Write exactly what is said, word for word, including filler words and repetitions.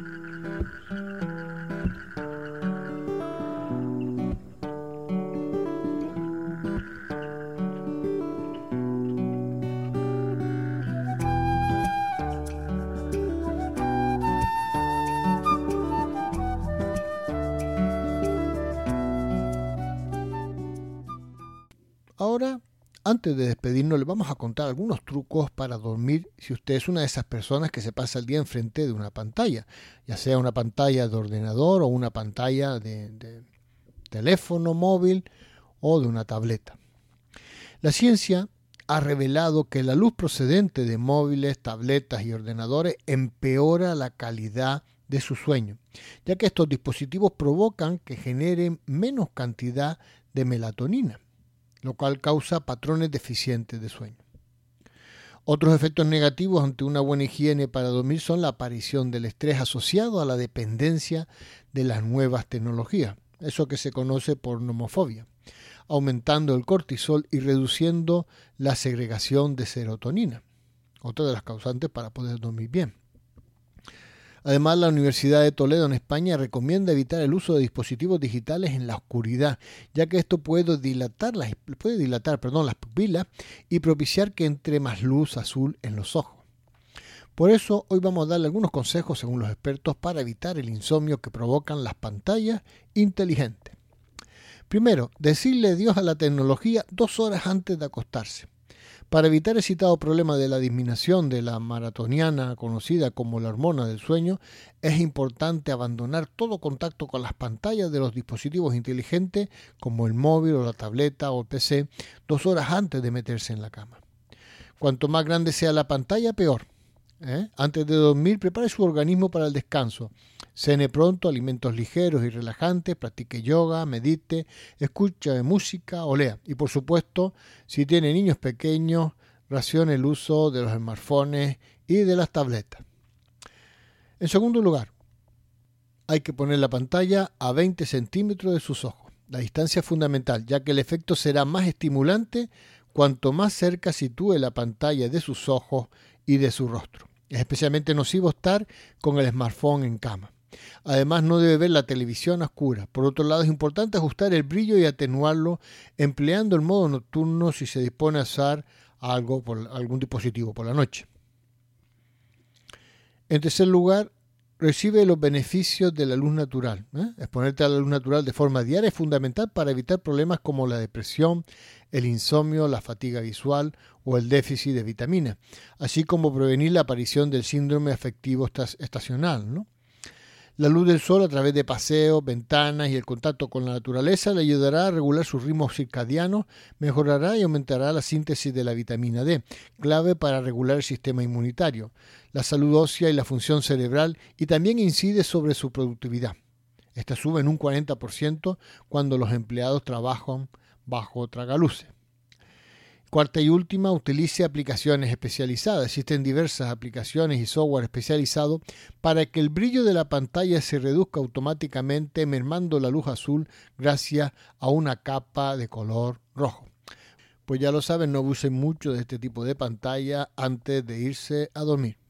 Ahora, antes de despedirnos, les vamos a contar algunos trucos para dormir si usted es una de esas personas que se pasa el día enfrente de una pantalla, ya sea una pantalla de ordenador o una pantalla de, de teléfono móvil o de una tableta. La ciencia ha revelado que la luz procedente de móviles, tabletas y ordenadores empeora la calidad de su sueño, ya que estos dispositivos provocan que generen menos cantidad de melatonina, lo cual causa patrones deficientes de sueño. Otros efectos negativos ante una buena higiene para dormir son la aparición del estrés asociado a la dependencia de las nuevas tecnologías, eso que se conoce por nomofobia, aumentando el cortisol y reduciendo la segregación de serotonina, otra de las causantes para poder dormir bien. Además, la Universidad de Toledo en España recomienda evitar el uso de dispositivos digitales en la oscuridad, ya que esto puede dilatar las, puede dilatar, perdón, las pupilas y propiciar que entre más luz azul en los ojos. Por eso, hoy vamos a darle algunos consejos, según los expertos, para evitar el insomnio que provocan las pantallas inteligentes. Primero, decirle adiós a la tecnología dos horas antes de acostarse. Para evitar el citado problema de la disminución de la maratoniana, conocida como la hormona del sueño, es importante abandonar todo contacto con las pantallas de los dispositivos inteligentes como el móvil o la tableta o el P C dos horas antes de meterse en la cama. Cuanto más grande sea la pantalla, peor. ¿Eh? Antes de dormir, prepare su organismo para el descanso. Cene pronto alimentos ligeros y relajantes, practique yoga, medite, escuche música o lea. Y por supuesto, si tiene niños pequeños, racione el uso de los smartphones y de las tabletas. En segundo lugar, hay que poner la pantalla a veinte centímetros de sus ojos. La distancia es fundamental, ya que el efecto será más estimulante cuanto más cerca sitúe la pantalla de sus ojos y de su rostro. Es especialmente nocivo estar con el smartphone en cama. Además, no debe ver la televisión a oscuras. Por otro lado, es importante ajustar el brillo y atenuarlo empleando el modo nocturno si se dispone a usar algo por algún dispositivo por la noche. En tercer lugar, recibe los beneficios de la luz natural. ¿eh? Exponerte a la luz natural de forma diaria es fundamental para evitar problemas como la depresión, el insomnio, la fatiga visual o el déficit de vitaminas, así como prevenir la aparición del síndrome afectivo estacional, ¿no? La luz del sol a través de paseos, ventanas y el contacto con la naturaleza le ayudará a regular sus ritmos circadianos, mejorará y aumentará la síntesis de la vitamina D, clave para regular el sistema inmunitario, la salud ósea y la función cerebral, y también incide sobre su productividad. Esta sube en un cuarenta por ciento cuando los empleados trabajan bajo tragaluces. Cuarta y última, utilice aplicaciones especializadas. Existen diversas aplicaciones y software especializado para que el brillo de la pantalla se reduzca automáticamente, mermando la luz azul gracias a una capa de color rojo. Pues ya lo saben, no abusen mucho de este tipo de pantalla antes de irse a dormir.